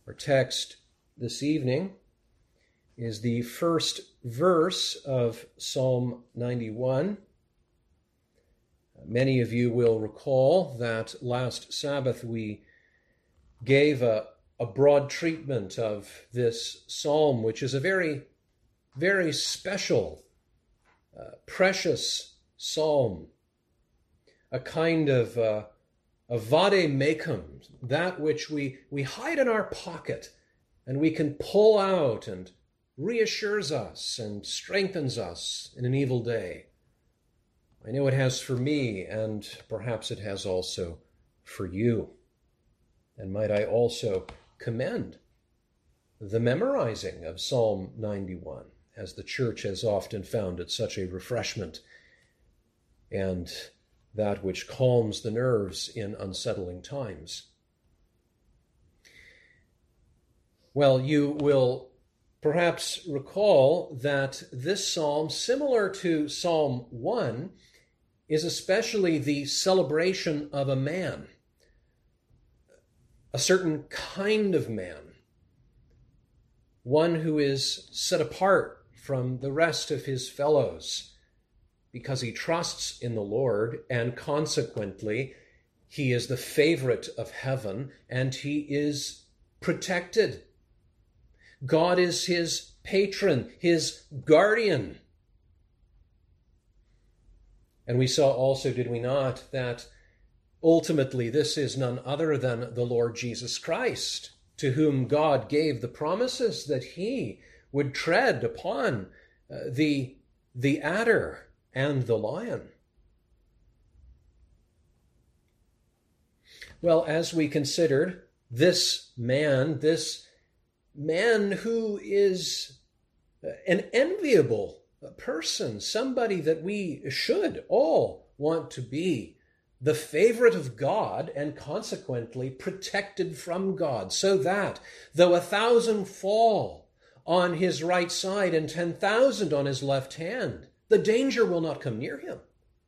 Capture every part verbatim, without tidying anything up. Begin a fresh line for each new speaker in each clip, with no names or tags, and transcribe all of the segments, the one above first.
Our text this evening is the first verse of Psalm ninety-one. Many of you will recall that last Sabbath we gave a, a broad treatment of this psalm, which is a very, very special, uh, precious psalm, a kind of uh, a vade mecum, that which we, we hide in our pocket and we can pull out and reassures us and strengthens us in an evil day. I know it has for me, and perhaps it has also for you. And might I also commend the memorizing of Psalm ninety-one, as the church has often found it such a refreshment and that which calms the nerves in unsettling times. Well, you will perhaps recall that this psalm, similar to Psalm one, is especially the celebration of a man, a certain kind of man, one who is set apart from the rest of his fellows because he trusts in the Lord, and consequently he is the favorite of heaven and he is protected. God is his patron, his guardian. And we saw also, did we not, that ultimately this is none other than the Lord Jesus Christ, to whom God gave the promises that he would tread upon uh, the, the adder and the lion. Well, as we considered this man, this man who is an enviable person, somebody that we should all want to be the favorite of God and consequently protected from God, so that though a thousand fall on his right side and ten thousand on his left hand, the danger will not come near him.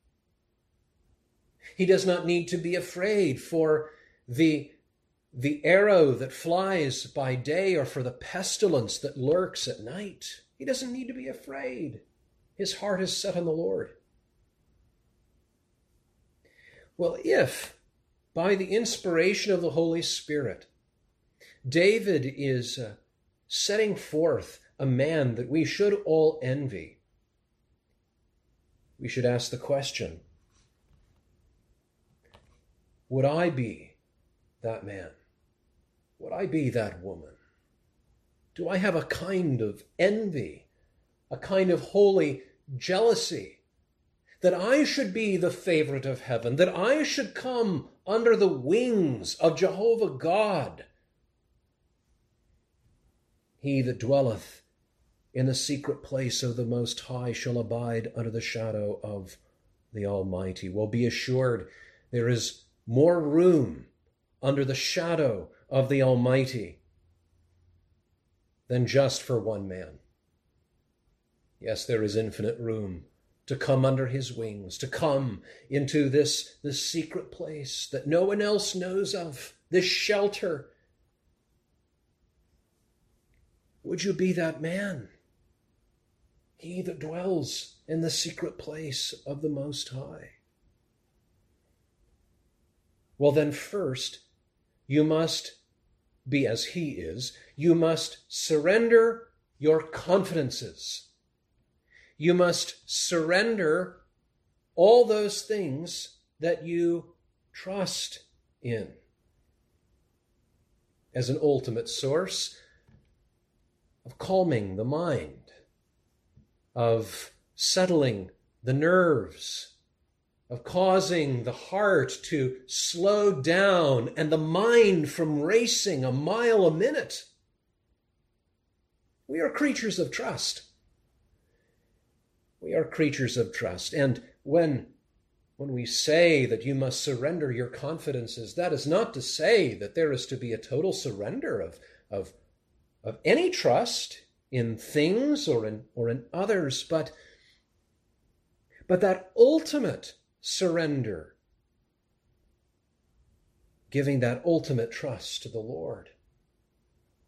He does not need to be afraid for the, the arrow that flies by day or for the pestilence that lurks at night. He doesn't need to be afraid. His heart is set on the Lord. Well, if by the inspiration of the Holy Spirit, David is uh, setting forth a man that we should all envy, we should ask the question, would I be that man? Would I be that woman? Do I have a kind of envy, a kind of holy jealousy, that I should be the favorite of heaven, that I should come under the wings of Jehovah God? He that dwelleth in the secret place of the Most High shall abide under the shadow of the Almighty. Well, be assured there is more room under the shadow of the Almighty than just for one man. Yes, there is infinite room to come under his wings, to come into this, this secret place that no one else knows of, this shelter. Would you be that man? He that dwells in the secret place of the Most High. Well, then first, you must be as he is. You must surrender your confidences. You must surrender all those things that you trust in as an ultimate source of calming the mind, of settling the nerves, of causing the heart to slow down and the mind from racing a mile a minute. We are creatures of trust. We are creatures of trust. And when, when we say that you must surrender your confidences, that is not to say that there is to be a total surrender of, of, of any trust in things or in, or in others, but, but that ultimate surrender, giving that ultimate trust to the Lord.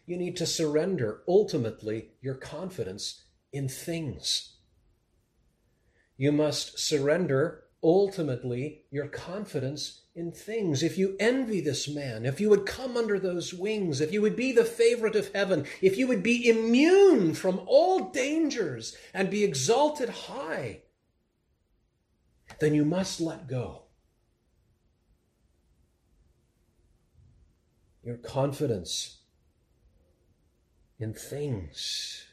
you need to surrender ultimately your confidence in things. You must surrender ultimately your confidence in things. If you envy this man, if you would come under those wings, if you would be the favorite of heaven, if you would be immune from all dangers and be exalted high, then you must let go. Your confidence in things.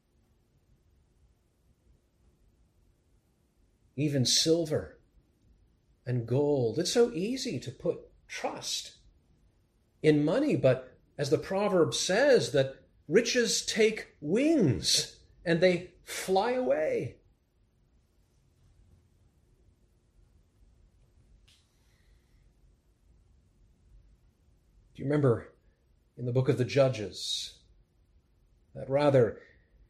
Even silver and gold. It's so easy to put trust in money, but as the proverb says, that riches take wings and they fly away. Do you remember in the book of the Judges, that rather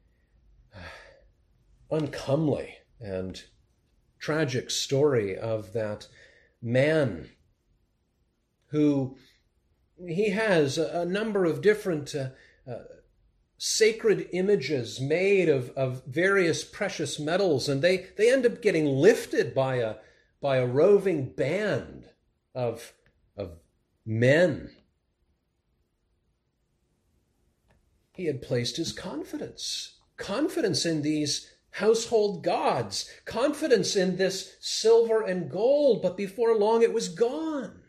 uncomely and tragic story of that man who he has a, a number of different uh, uh, sacred images made of, of various precious metals, and they, they end up getting lifted by a by a roving band of, of men. He had placed his confidence, confidence in these household gods, confidence in this silver and gold, but before long it was gone.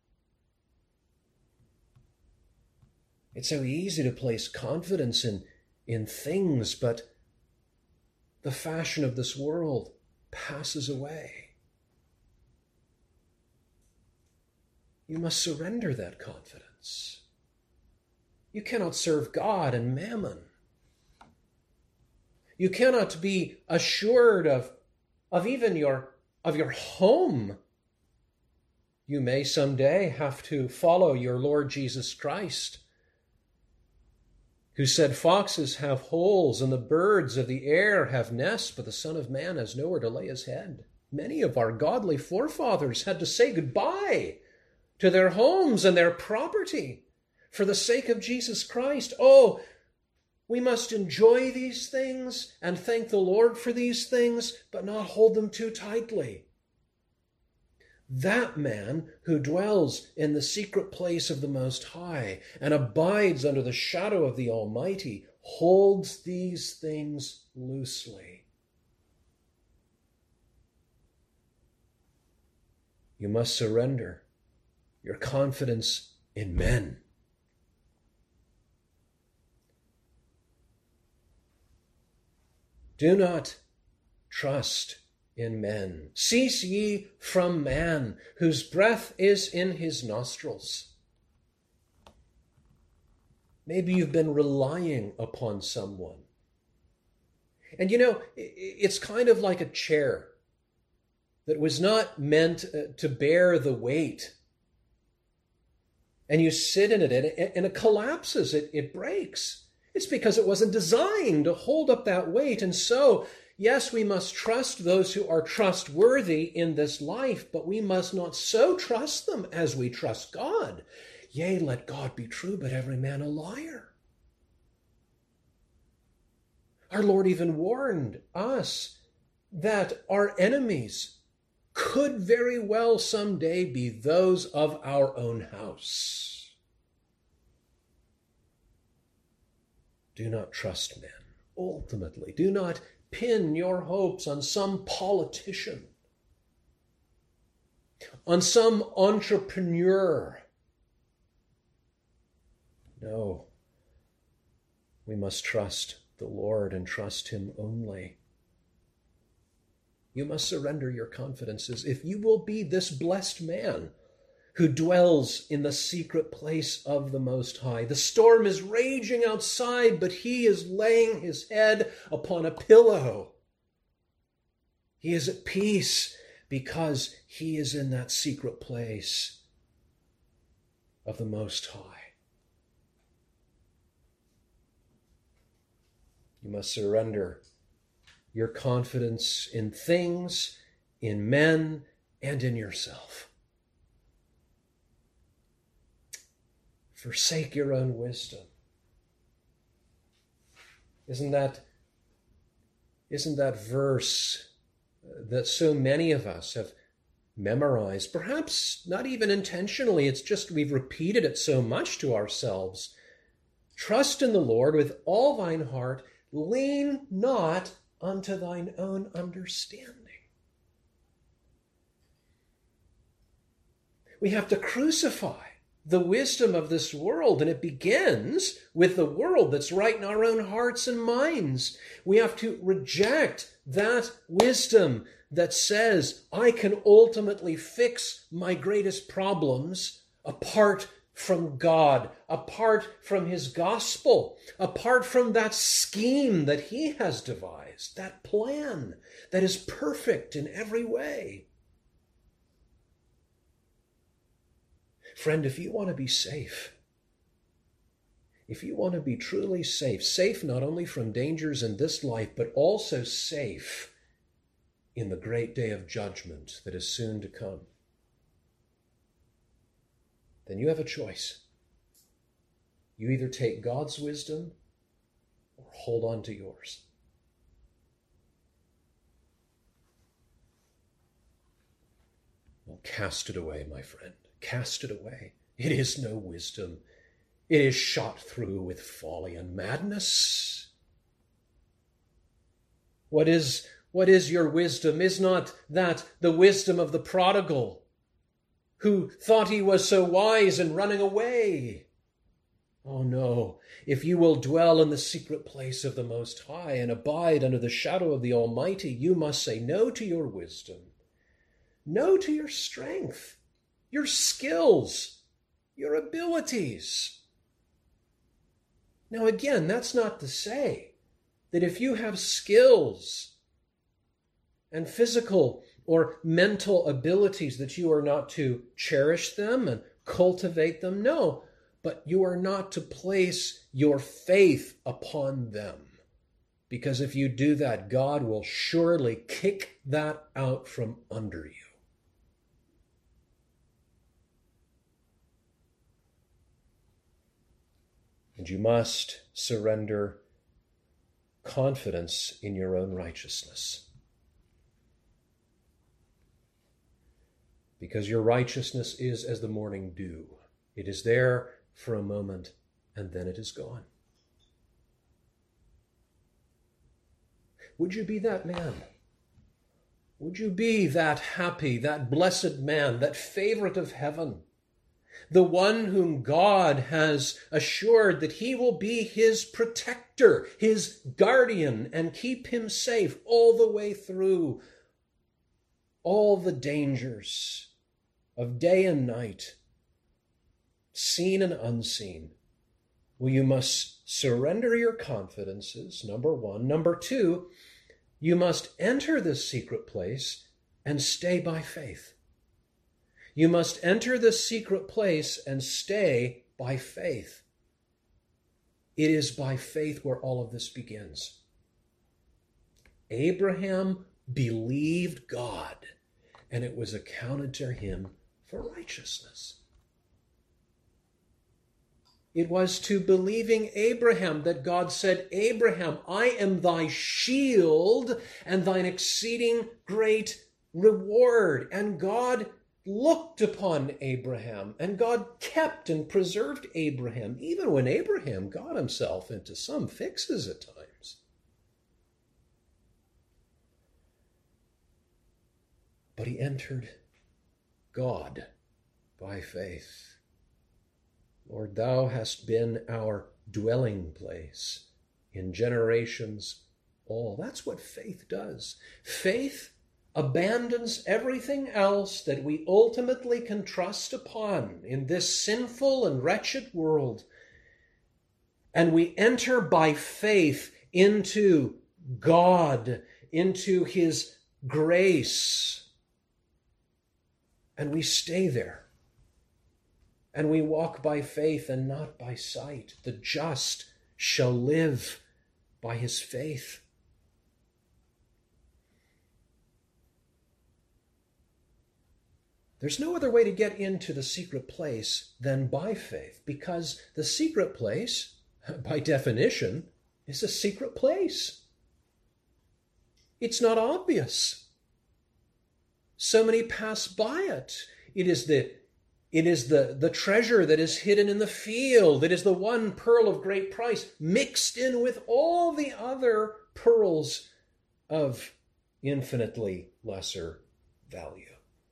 It's so easy to place confidence in, in things, but the fashion of this world passes away. You must surrender that confidence. You cannot serve God and mammon. You cannot be assured of, of even your, of your home. You may someday have to follow your Lord Jesus Christ, who said, "Foxes have holes and the birds of the air have nests, but the Son of Man has nowhere to lay his head." Many of our godly forefathers had to say goodbye to their homes and their property for the sake of Jesus Christ. Oh, we must enjoy these things and thank the Lord for these things, but not hold them too tightly. That man who dwells in the secret place of the Most High and abides under the shadow of the Almighty holds these things loosely. You must surrender your confidence in men. Do not trust in men. Cease ye from man, whose breath is in his nostrils. Maybe you've been relying upon someone. And you know, it's kind of like a chair that was not meant to bear the weight. And you sit in it and it collapses, it, it breaks. It's because it wasn't designed to hold up that weight. And so, yes, we must trust those who are trustworthy in this life, but we must not so trust them as we trust God. Yea, let God be true, but every man a liar. Our Lord even warned us that our enemies could very well someday be those of our own house. Do not trust men. Ultimately, do not pin your hopes on some politician, on some entrepreneur. No, we must trust the Lord and trust him only. You must surrender your confidences if you will be this blessed man who dwells in the secret place of the Most High. The storm is raging outside, but he is laying his head upon a pillow. He is at peace because he is in that secret place of the Most High. You must surrender your confidence in things, in men, and in yourself. Forsake your own wisdom. Isn't that, isn't that verse that so many of us have memorized, perhaps not even intentionally, it's just we've repeated it so much to ourselves. Trust in the Lord with all thine heart, lean not unto thine own understanding. We have to crucify the wisdom of this world, and it begins with the world that's right in our own hearts and minds. We have to reject that wisdom that says, I can ultimately fix my greatest problems apart from God, apart from his gospel, apart from that scheme that he has devised, that plan that is perfect in every way. Friend, if you want to be safe, if you want to be truly safe, safe not only from dangers in this life, but also safe in the great day of judgment that is soon to come, then you have a choice. You either take God's wisdom or hold on to yours. Well, cast it away, my friend. Cast it away. It is no wisdom. It is shot through with folly and madness. What is, what is your wisdom? Is not that the wisdom of the prodigal who thought he was so wise in running away? Oh no, if you will dwell in the secret place of the Most High and abide under the shadow of the Almighty, you must say no to your wisdom, no to your strength, your skills, your abilities. Now again, that's not to say that if you have skills and physical or mental abilities that you are not to cherish them and cultivate them. No, but you are not to place your faith upon them. Because if you do that, God will surely kick that out from under you. And you must surrender confidence in your own righteousness. Because your righteousness is as the morning dew. It is there for a moment, and then it is gone. Would you be that man? Would you be that happy, that blessed man, that favorite of heaven? The one whom God has assured that he will be his protector, his guardian, and keep him safe all the way through all the dangers of day and night, seen and unseen. Well, you must surrender your confidences, number one. Number two, you must enter this secret place and stay by faith. You must enter this secret place and stay by faith. It is by faith where all of this begins. Abraham believed God, and it was accounted to him for righteousness. It was to believing Abraham that God said, Abraham, I am thy shield and thine exceeding great reward. And God looked upon Abraham, and God kept and preserved Abraham, even when Abraham got himself into some fixes at times. But he entered God by faith. Lord, thou hast been our dwelling place in generations all. That's what faith does. Faith abandons everything else that we ultimately can trust upon in this sinful and wretched world. And we enter by faith into God, into his grace. And we stay there. And we walk by faith and not by sight. The just shall live by his faith. There's no other way to get into the secret place than by faith, because the secret place, by definition, is a secret place. It's not obvious. So many pass by it. It is the It is the, the treasure that is hidden in the field. It is the one pearl of great price mixed in with all the other pearls of infinitely lesser value.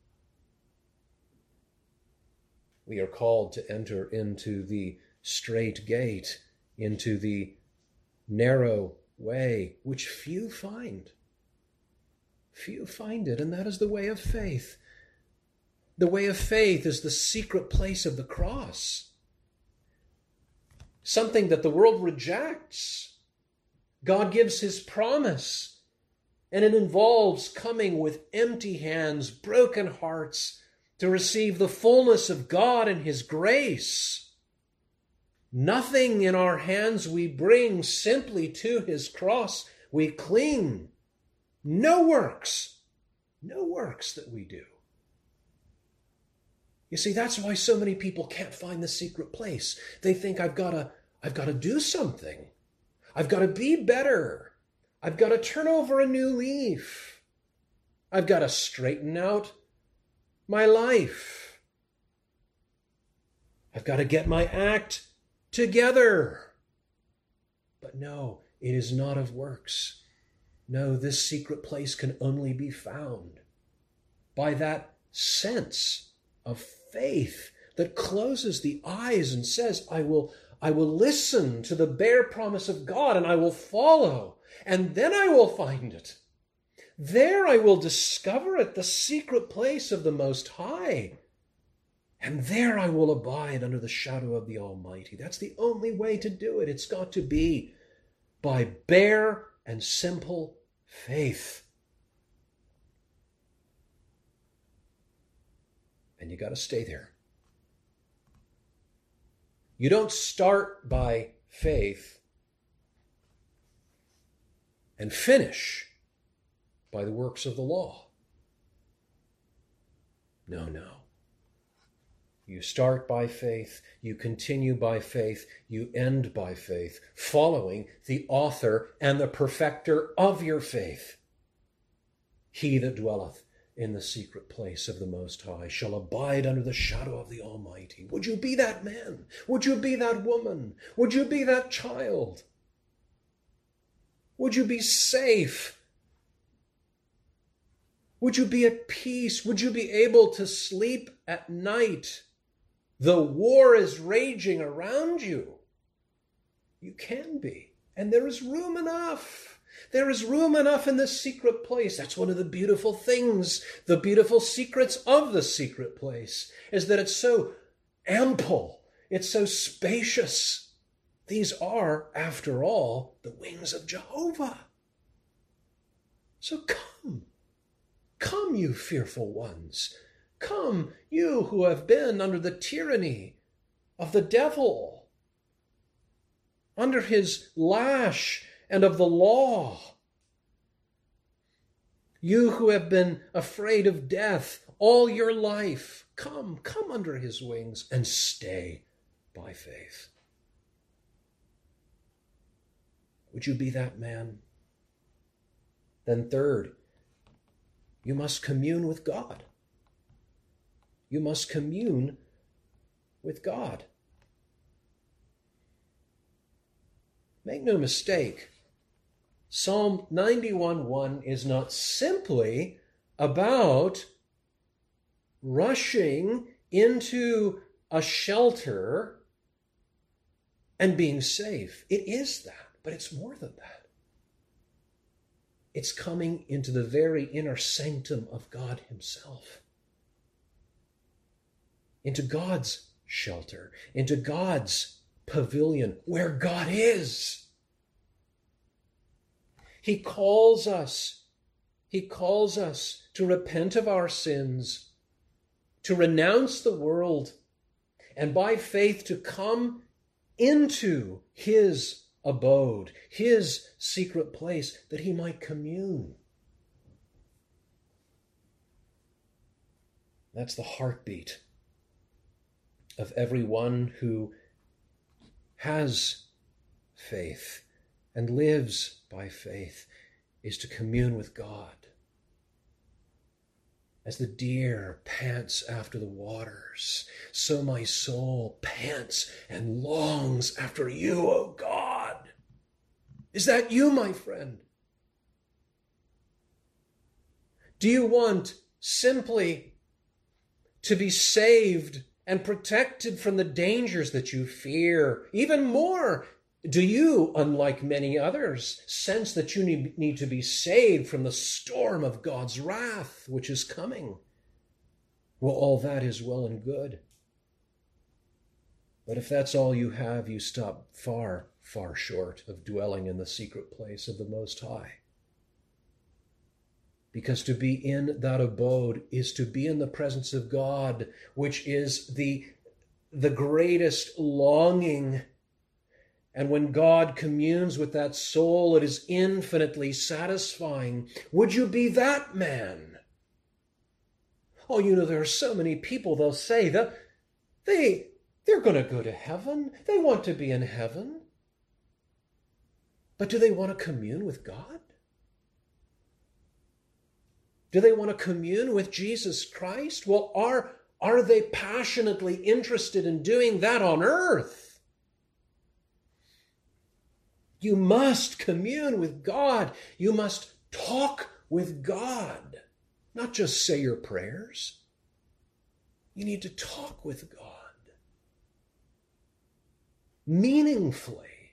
We are called to enter into the strait gate, into the narrow way, which few find. Few find it, and that is the way of faith. The way of faith is the secret place of the cross. Something that the world rejects. God gives his promise, and it involves coming with empty hands, broken hearts, to receive the fullness of God and his grace. Nothing in our hands we bring, simply to his cross we cling. No works, no works that we do. You see, that's why so many people can't find the secret place. They think, I've got to, I've got to do something. I've got to be better. I've got to turn over a new leaf. I've got to straighten out my life. I've got to get my act together. But no, it is not of works. No, this secret place can only be found by that sense of faith that closes the eyes and says, I will, I will listen to the bare promise of God and I will follow, and then I will find it. There I will discover it, the secret place of the Most High. And there I will abide under the shadow of the Almighty. That's the only way to do it. It's got to be by bare and simple faith. And you got to stay there. You don't start by faith and finish by the works of the law. No, no. You start by faith, you continue by faith, you end by faith, following the author and the perfecter of your faith. He that dwelleth in the secret place of the Most High shall abide under the shadow of the Almighty. Would you be that man? Would you be that woman? Would you be that child? Would you be safe? Would you be at peace? Would you be able to sleep at night? The war is raging around you. You can be. And there is room enough. There is room enough in this secret place. That's one of the beautiful things, the beautiful secrets of the secret place, is that it's so ample. It's so spacious. These are, after all, the wings of Jehovah. So come. Come, you fearful ones. Come, you who have been under the tyranny of the devil, under his lash and of the law. You who have been afraid of death all your life, come, come under his wings and stay by faith. Would you be that man? Then third, you must commune with God. You must commune with God. Make no mistake, Psalm ninety-one one is not simply about rushing into a shelter and being safe. It is that, but it's more than that. It's coming into the very inner sanctum of God himself. Into God's shelter, into God's pavilion, where God is. He calls us, he calls us to repent of our sins, to renounce the world, and by faith to come into his abode, his secret place, that he might commune. That's the heartbeat of everyone who has faith and lives by faith is to commune with God. As the deer pants after the waters, so my soul pants and longs after you, O God. Is that you, my friend? Do you want simply to be saved and protected from the dangers that you fear? Even more, do you, unlike many others, sense that you need to be saved from the storm of God's wrath which is coming? Well, all that is well and good. But if that's all you have, you stop far, far short of dwelling in the secret place of the Most High. Because to be in that abode is to be in the presence of God, which is the, the greatest longing. And when God communes with that soul, it is infinitely satisfying. Would you be that man? Oh, you know, there are so many people, they'll say that they, they're going to go to heaven. They want to be in heaven. But do they want to commune with God? Do they want to commune with Jesus Christ? Well, are, are they passionately interested in doing that on earth? You must commune with God. You must talk with God. Not just say your prayers. You need to talk with God meaningfully.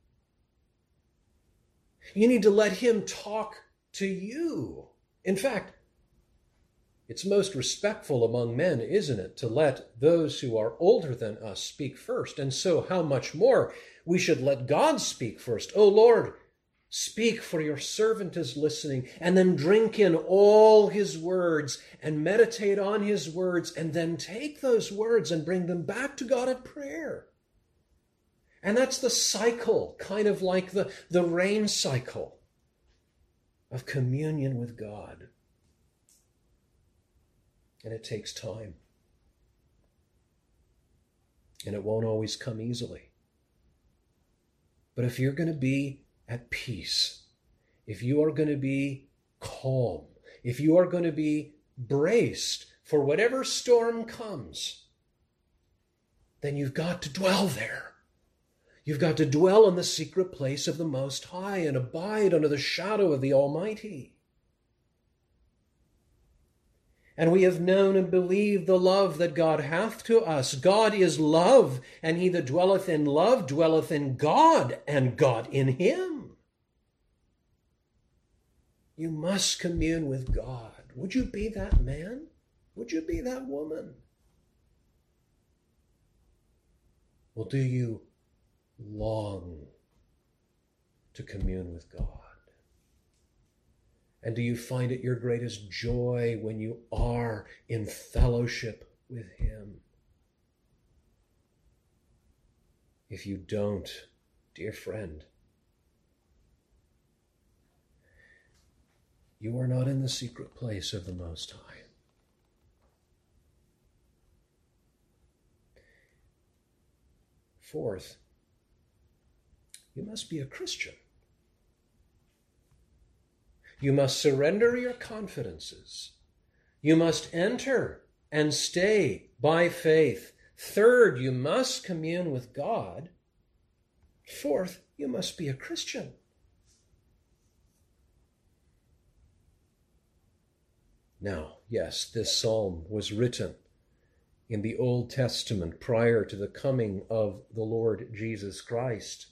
You need to let him talk to you. In fact, it's most respectful among men, isn't it, to let those who are older than us speak first? And so how much more we should let God speak first. Oh Lord, speak, for your servant is listening. And then drink in all his words and meditate on his words, and then take those words and bring them back to God at prayer. And that's the cycle, kind of like the, the rain cycle of communion with God. And it takes time. And it won't always come easily. But if you're going to be at peace, if you are going to be calm, if you are going to be braced for whatever storm comes, then you've got to dwell there. You've got to dwell in the secret place of the Most High and abide under the shadow of the Almighty. And we have known and believed the love that God hath to us. God is love, and he that dwelleth in love dwelleth in God, and God in him. You must commune with God. Would you be that man? Would you be that woman? Well, do you long to commune with God? And do you find it your greatest joy when you are in fellowship with him? If you don't, dear friend, you are not in the secret place of the Most High. Fourth, you must be a Christian. You must surrender your confidences. You must enter and stay by faith. Third, you must commune with God. Fourth, you must be a Christian. Now, yes, this psalm was written in the Old Testament prior to the coming of the Lord Jesus Christ.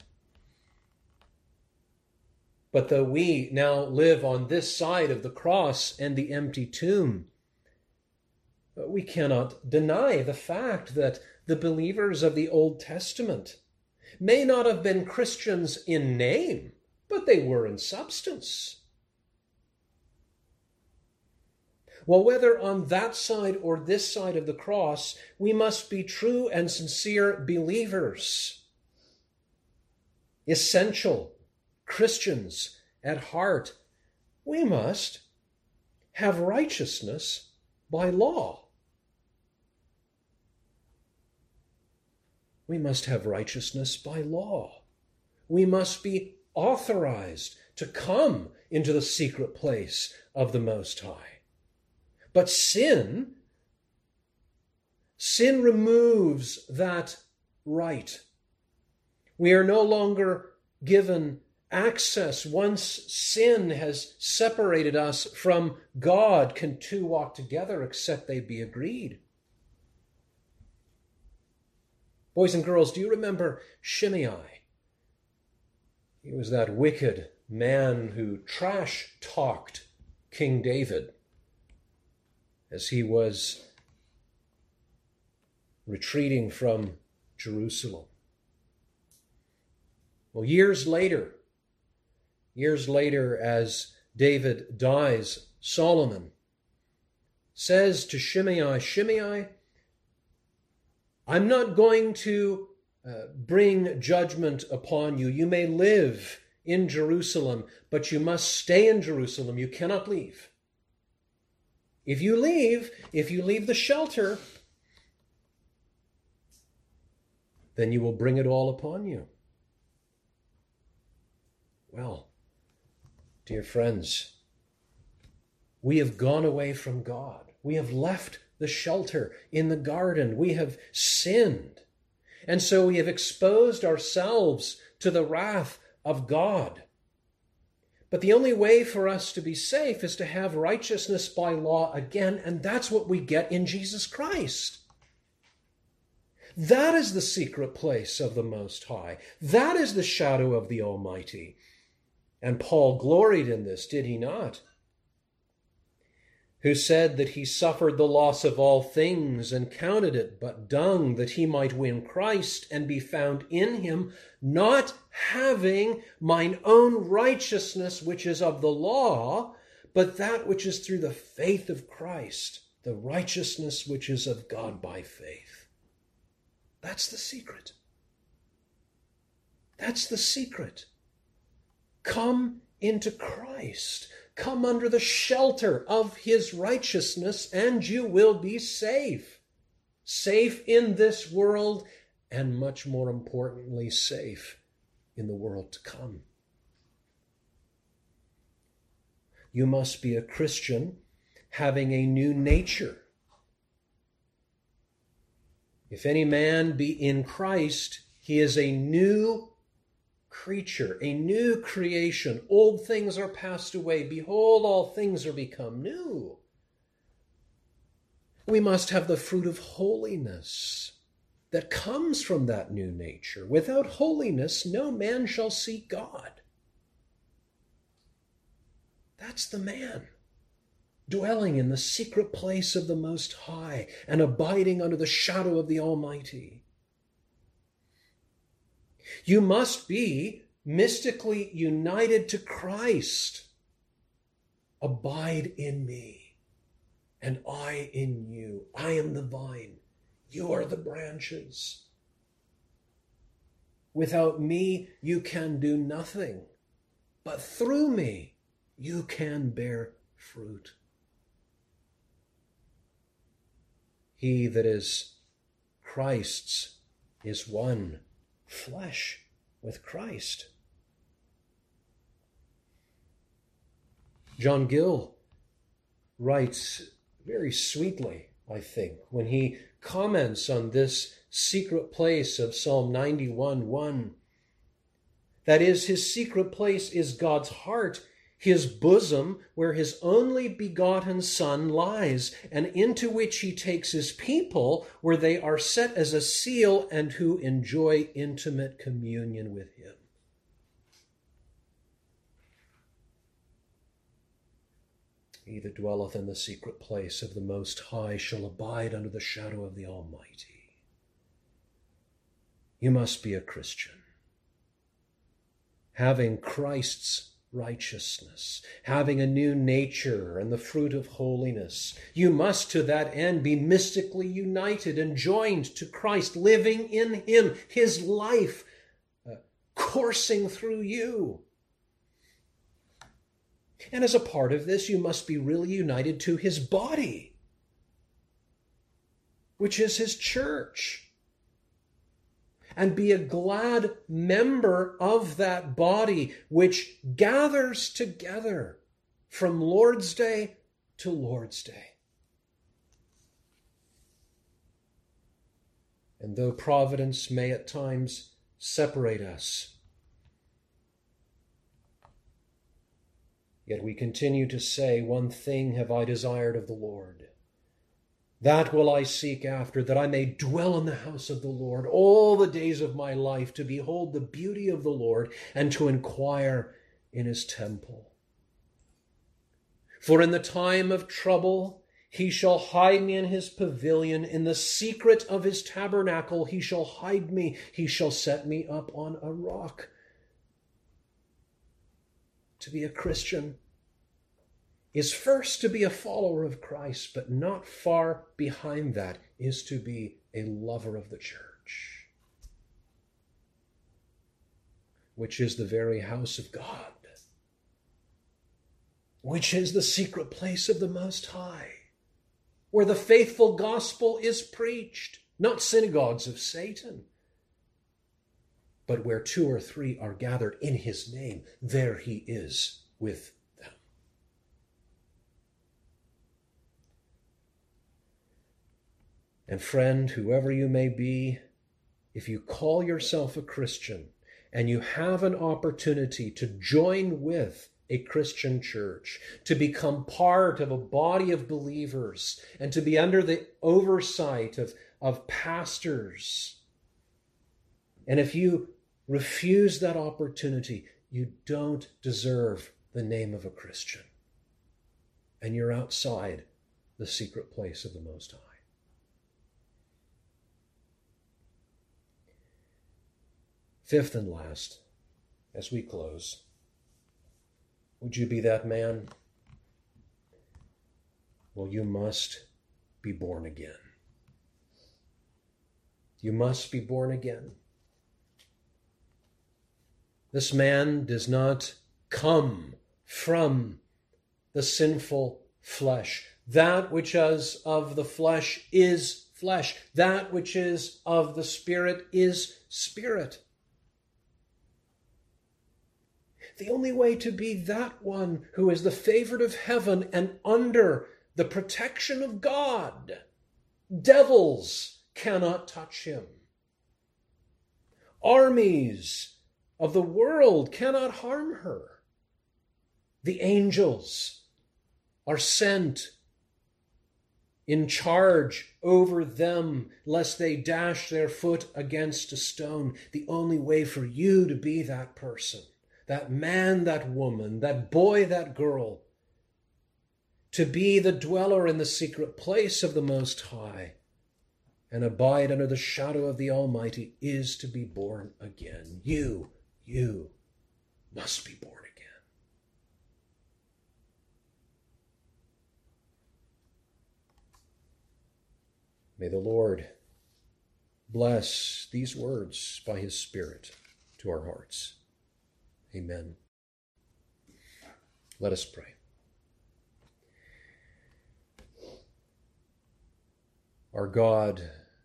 But though we now live on this side of the cross and the empty tomb, we cannot deny the fact that the believers of the Old Testament may not have been Christians in name, but they were in substance. Well, whether on that side or this side of the cross, we must be true and sincere believers, essential Christians at heart. We must have righteousness by law. We must have righteousness by law. We must be authorized to come into the secret place of the Most High. But sin, sin removes that right. We are no longer given access. Once sin has separated us from God, can two walk together except they be agreed? Boys and girls, do you remember Shimei? He was that wicked man who trash-talked King David as he was retreating from Jerusalem. Well, years later, years later, as David dies, Solomon says to Shimei, Shimei, I'm not going to uh, bring judgment upon you. You may live in Jerusalem, but you must stay in Jerusalem. You cannot leave. If you leave, if you leave the shelter, then you will bring it all upon you. Well, dear friends, we have gone away from God. We have left the shelter in the garden. We have sinned. And so we have exposed ourselves to the wrath of God. But the only way for us to be safe is to have righteousness by law again, and that's what we get in Jesus Christ. That is the secret place of the Most High. That is the shadow of the Almighty. And Paul gloried in this, did he not? Who said that he suffered the loss of all things and counted it but dung, that he might win Christ and be found in him, not having mine own righteousness which is of the law, but that which is through the faith of Christ, the righteousness which is of God by faith. That's the secret. That's the secret. Come into Christ. Come under the shelter of his righteousness, and you will be safe. Safe in this world, and much more importantly, safe in the world to come. You must be a Christian having a new nature. If any man be in Christ, he is a new creature, a new creation. Old things are passed away. Behold, all things are become new. We must have the fruit of holiness that comes from that new nature. Without holiness, no man shall see God. That's the man, dwelling in the secret place of the Most High and abiding under the shadow of the Almighty. You must be mystically united to Christ. Abide in me, and I in you. I am the vine. You are the branches. Without me, you can do nothing, but through me, you can bear fruit. He that is Christ's is one flesh with Christ. John Gill writes very sweetly, I think, when he comments on this secret place of Psalm ninety-one one. That is, his secret place is God's heart, his bosom, where his only begotten Son lies, and into which he takes his people, where they are set as a seal and who enjoy intimate communion with him. He that dwelleth in the secret place of the Most High shall abide under the shadow of the Almighty. You must be a Christian, having Christ's righteousness, having a new nature and the fruit of holiness. You must to that end be mystically united and joined to Christ, living in him, his life uh, coursing through you. And as a part of this, you must be really united to his body, which is his church. and be a glad member of that body which gathers together from Lord's Day to Lord's Day. And though providence may at times separate us, yet we continue to say, one thing have I desired of the Lord, that will I seek after, that I may dwell in the house of the Lord all the days of my life, to behold the beauty of the Lord and to inquire in his temple. For in the time of trouble he shall hide me in his pavilion. In the secret of his tabernacle he shall hide me. He shall set me up on a rock. To be a Christian is first to be a follower of Christ, but not far behind that is to be a lover of the church, which is the very house of God, which is the secret place of the Most High, where the faithful gospel is preached, not synagogues of Satan, but where two or three are gathered in his name, there he is with them. And friend, whoever you may be, if you call yourself a Christian and you have an opportunity to join with a Christian church, to become part of a body of believers, and to be under the oversight of, of pastors, and if you refuse that opportunity, you don't deserve the name of a Christian, and you're outside the secret place of the Most High. Fifth and last, as we close, would you be that man? Well, you must be born again. You must be born again. This man does not come from the sinful flesh. That which is of the flesh is flesh. That which is of the Spirit is spirit. The only way to be that one who is the favored of heaven and under the protection of God, devils cannot touch him. Armies of the world cannot harm her. The angels are sent in charge over them, lest they dash their foot against a stone. The only way for you to be that person, that man, that woman, that boy, that girl, to be the dweller in the secret place of the Most High and abide under the shadow of the Almighty, is to be born again. You, you must be born again. May the Lord bless these words by his Spirit to our hearts. Amen. Let us pray. Our God,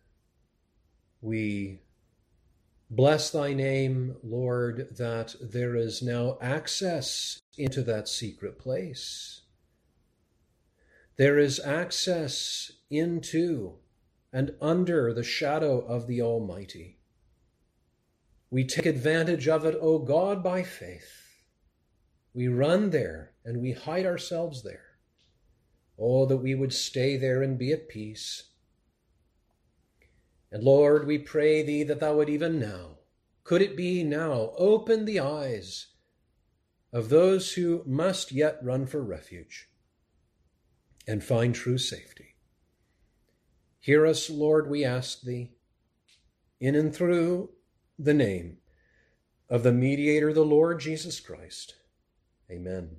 we bless thy name, Lord, that there is now access into that secret place. There is access into and under the shadow of the Almighty. We take advantage of it, O God, by faith. We run there and we hide ourselves there. Oh, that we would stay there and be at peace. And Lord, we pray thee that thou would even now, could it be now, open the eyes of those who must yet run for refuge and find true safety. Hear us, Lord, we ask thee, in and through the name of the mediator, the Lord Jesus Christ. Amen.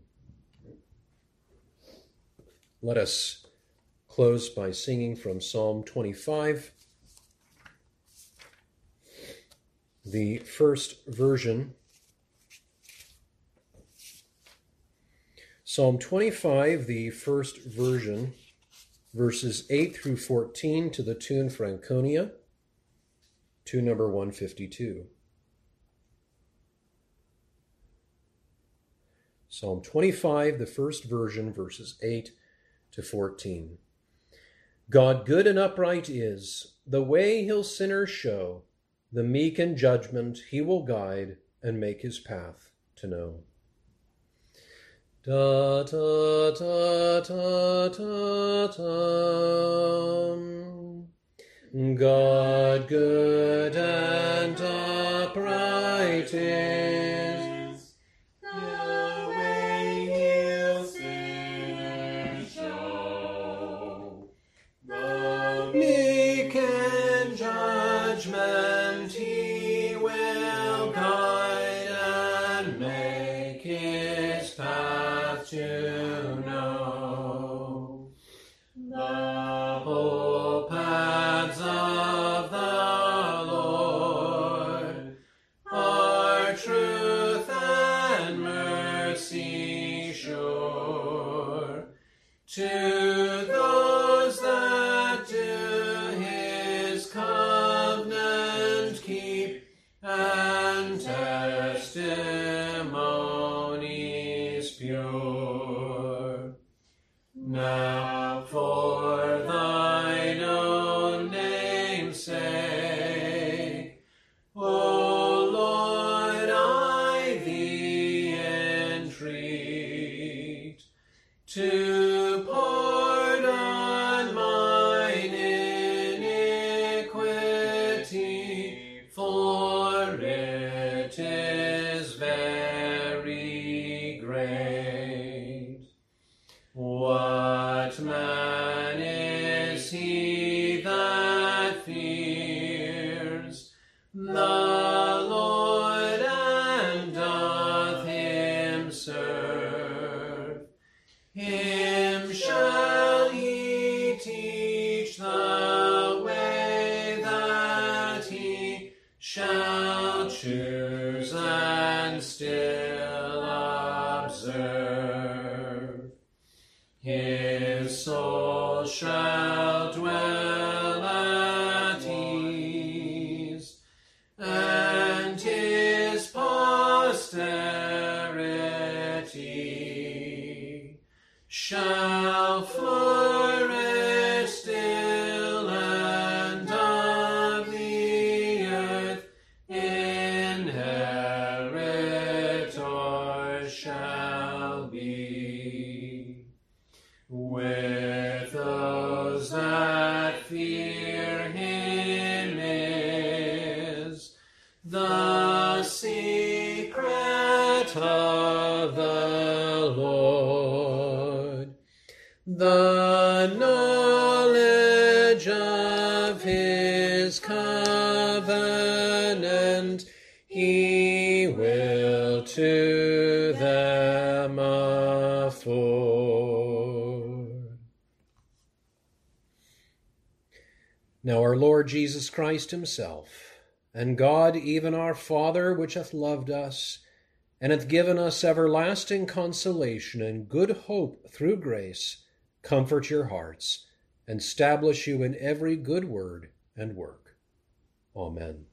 Let us close by singing from Psalm twenty-five, the first version. Psalm twenty-five, the first version, verses eight through fourteen, to the tune Franconia, to number one fifty-two. Psalm twenty-five, the first version, verses eight to fourteen. God good and upright is, the way he'll sinners show, the meek in judgment he will guide and make his path to know. Da da da da da da. God good and upright is, the way he'll sinners show, the meek in judgment he will guide and make his path to know. The whole paths of the Lord are truth and mercy sure to those that do his covenant keep and testimonies pure. Now for thine own name's sake, O Lord, I thee entreat, to pardon mine iniquity, for it is very great. What man is he that fears the Lord and doth him serve? Him shall he teach the way that he shall choose and still observe. His soul shall dwell at ease, and his posterity shall flourish still, and of the earth inheritors shall be. With those that fear him is the secret of the Lord, the knowledge of his covenant he will to them afford. Now our Lord Jesus Christ himself, and God even our Father, which hath loved us, and hath given us everlasting consolation and good hope through grace, comfort your hearts, and establish you in every good word and work. Amen.